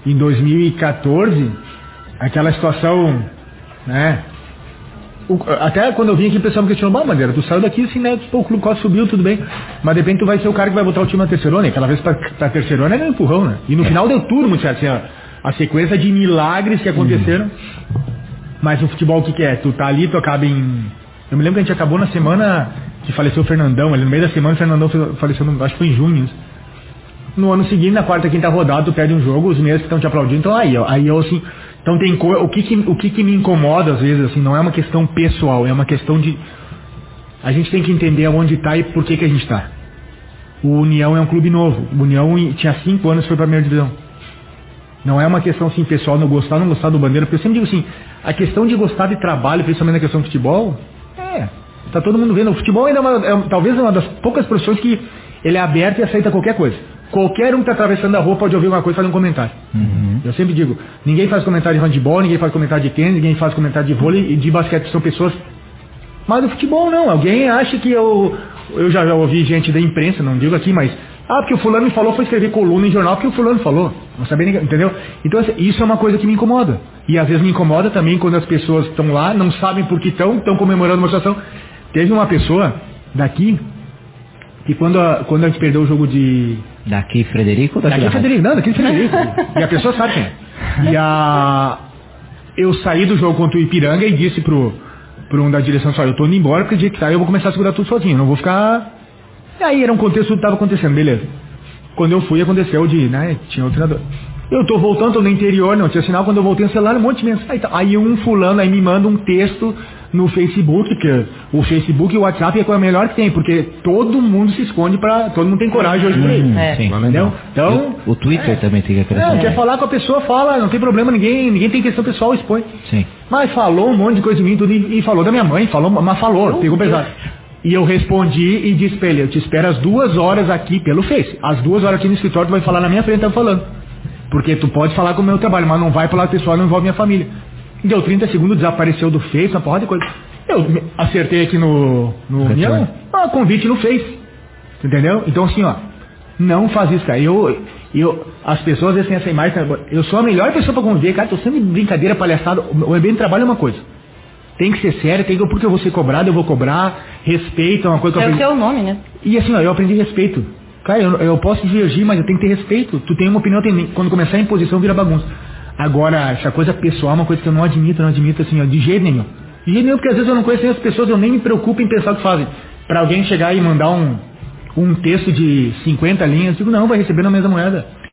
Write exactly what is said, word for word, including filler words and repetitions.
em dois mil e quatorze, aquela situação, né? O, até quando eu vim aqui, o pessoal me questionou, ah, Bandeira, tu saiu daqui assim, né? Pô, o clube quase subiu, tudo bem. Mas de repente tu vai ser o cara que vai botar o time na terceirona. E aquela vez pra, pra terceirona era um empurrão, né? E no é. final deu tudo, muito certo. Assim, a, a sequência de milagres que aconteceram. Hum. Mas o futebol, o que, que é? Tu tá ali, tu acaba em... Eu me lembro que a gente acabou na semana que faleceu o Fernandão. Ali no meio da semana o Fernandão faleceu, acho que foi em junho. No ano seguinte, na quarta, quinta rodada, tu perde um jogo, os meses que estão te aplaudindo. Então aí, ó, aí eu assim... Então tem co... o, que, que, o que, que me incomoda às vezes, assim, não é uma questão pessoal, é uma questão de... A gente tem que entender aonde está e por que, que a gente está. O União é um clube novo. O União tinha cinco anos e foi para a primeira divisão. Não é uma questão assim, pessoal, não gostar, não gostar do Bandeira, porque eu sempre digo assim, a questão de gostar de trabalho, principalmente na questão do futebol, é, tá todo mundo vendo. O futebol ainda é, uma, é talvez uma das poucas profissões que ele é aberto e aceita qualquer coisa. Qualquer um que está atravessando a rua pode ouvir uma coisa e fazer um comentário. Uhum. Eu sempre digo, ninguém faz comentário de handebol, ninguém faz comentário de tênis, ninguém faz comentário de vôlei e de basquete, são pessoas... Mas no futebol não, alguém acha que eu... Eu já, já ouvi gente da imprensa, não digo aqui, mas... Ah, porque o fulano me falou, foi escrever coluna em jornal porque o fulano falou. Não sabia ninguém, entendeu? Então isso é uma coisa que me incomoda. E às vezes me incomoda também quando as pessoas estão lá, não sabem por que estão, estão comemorando uma situação. Teve uma pessoa daqui... que quando a, quando a gente perdeu o jogo de... Daqui Frederico? Daqui, daqui Frederico, não, daqui Frederico. E a pessoa sabe quem é. E a... Eu saí do jogo contra o Ipiranga e disse pro, pro um da direção, só, eu tô indo embora porque dia que tá eu vou começar a segurar tudo sozinho, não vou ficar... E aí era um contexto que estava acontecendo, beleza. Quando eu fui, aconteceu de, né, tinha o treinador. Eu tô voltando, tô no interior, não tinha sinal, quando eu voltei no celular, um monte de mensagem. Aí um fulano aí me manda um texto no Facebook, que o Facebook e o WhatsApp é a coisa melhor que tem, porque todo mundo se esconde pra... Todo mundo tem coragem hoje por aí. Hum, é. Sim. Entendeu? Então... O, o Twitter é, também tem que acrescentar. Não, quer falar com a pessoa, fala, não tem problema, ninguém, ninguém tem questão pessoal, expõe. Sim. Mas falou um monte de coisa em mim, tudo, e, e falou da minha mãe, falou, mas falou, pegou pesado. E eu respondi e disse pra ele, eu te espero às duas horas aqui pelo Face. Às duas horas aqui no escritório, tu vai falar na minha frente, tá falando. Porque tu pode falar com o meu trabalho, mas não vai falar pessoal, não envolve minha família. Deu trinta segundos, desapareceu do Face, uma porrada de coisa. Eu acertei aqui no... no União, ah, convite no Face. Entendeu? Então assim, ó, não faz isso, cara. Eu, eu, as pessoas às vezes têm essa imagem, eu sou a melhor pessoa pra conviver, cara, tô sendo brincadeira, palhaçada. O ambiente de trabalho é uma coisa. Tem que ser sério, tem que, porque eu vou ser cobrado, eu vou cobrar, respeito é uma coisa que eu aprendi. É o teu nome, né? E assim, ó, eu aprendi respeito. Cara, eu, eu posso divergir, mas eu tenho que ter respeito. Tu tem uma opinião, tem, quando começar a imposição vira bagunça. Agora, essa coisa pessoal é uma coisa que eu não admito, não admito assim, ó, de jeito nenhum. De jeito nenhum, porque às vezes eu não conheço as pessoas, eu nem me preocupo em pensar o que fazem. Pra alguém chegar e mandar um, um texto de cinquenta linhas, eu digo, não, vai receber na mesma moeda.